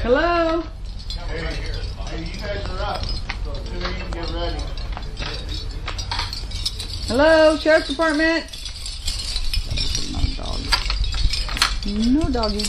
Hello? Hey, you guys are up. So as soon as you can get ready. Hello, Sheriff's Department. No doggy.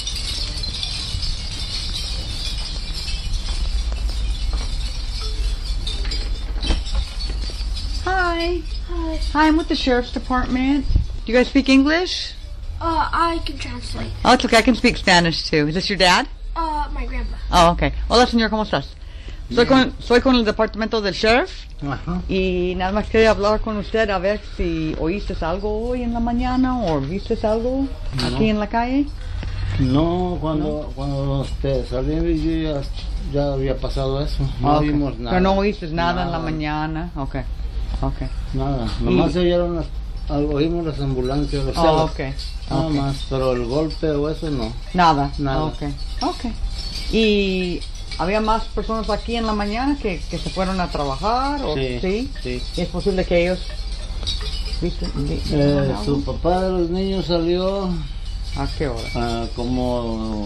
Hi. Hi. Hi, I'm with the Sheriff's Department. Do you guys speak English? I can translate. Oh, it's okay. I can speak Spanish too. Is this your dad? My grandpa. Oh, okay. Hola, señor. ¿Cómo estás? Soy con el departamento del sheriff. Ajá. Y nada más quería hablar con usted a ver si oíste algo hoy en la mañana o viste algo aquí en la calle. No, cuando salí ya había pasado eso. No Okay. vimos nada. Pero no oíste nada en la mañana. Okay. Nada. Nomás se oyeron oímos las ambulancias. O sea, Okay. Nada más, pero el golpe o eso no. Nada. Nada. Okay. Y había más personas aquí en la mañana que se fueron a trabajar. ¿O? Sí. ¿Y es posible que ellos viste algo? Su papá de los niños salió ¿A qué hora? como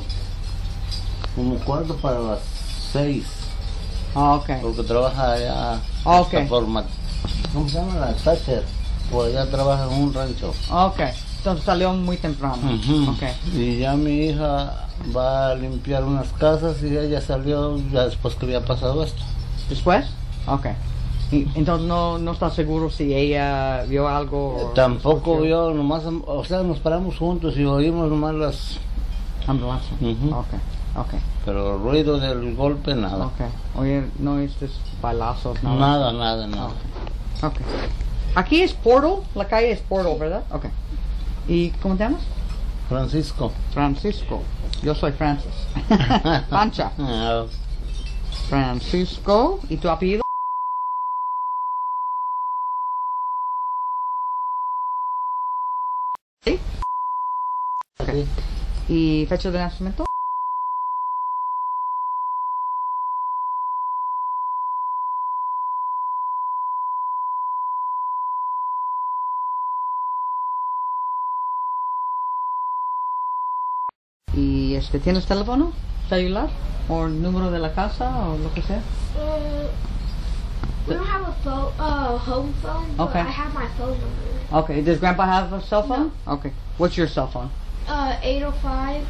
6:15. Okay. Porque trabaja allá Okay. ¿cómo se llama? La Thatcher. Pues allá trabaja en un rancho. Okay. Entonces salió muy temprano. Ujú. Okay. Y ya mi hija va a limpiar unas casas y ella salió ya después que había pasado esto. ¿Después? Okay. Y entonces no está seguro si ella vio algo. Tampoco vio, nomás, o sea, nos paramos juntos y oímos nomás las... Ambulancia. Ujú. Okay. Pero el ruido del golpe, nada. Okay. Oye, no oíste balazos, nada. Nada. Okay. Aquí es Portal, la calle es Portal, ¿verdad? Okay. ¿Y cómo te llamas? Francisco. Francisco. Yo soy Francis. Pancha. Ah, Francisco. ¿Y tu apellido? ¿Sí? sí. ¿Y fecha de nacimiento? ¿Y tienes teléfono celular? ¿O el número de la casa o lo que sea? We don't have a home phone, but Okay. I have my phone number. Okay. Does Grandpa have a cell phone? No. Okay. What's your cell phone? 805.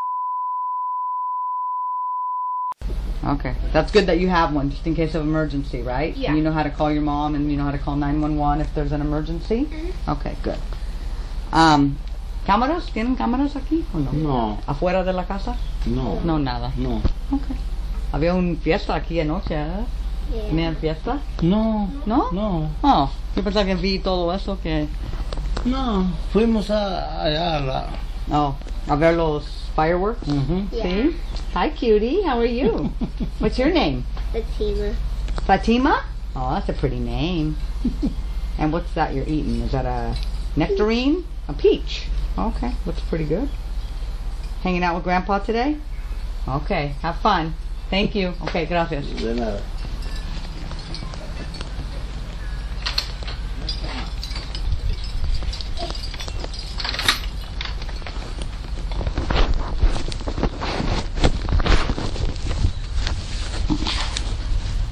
Okay. That's good that you have one, just in case of emergency, right? Yeah. You know how to call your mom and you know how to call 911 if there's an emergency? Mm-hmm. Okay, good. ¿Cámaras? ¿Tienen cámaras aquí o no? No. ¿Afuera de la casa? No. No, nada. No. Okay. Había una fiesta aquí anoche, ¿eh? Yeah. ¿Tenían fiesta? No. ¿No? No. Oh, yo pensaba que vi todo eso que... No. Fuimos allá a la... Oh, a ver los fireworks. Ujú. Yeah. See? Hi, cutie. How are you? What's your name? Fatima. Fatima? Oh, that's a pretty name. And what's that you're eating? Is that a nectarine? A peach. Okay, looks pretty good. Hanging out with Grandpa today? Okay, have fun. Thank you. Okay, gracias. De nada.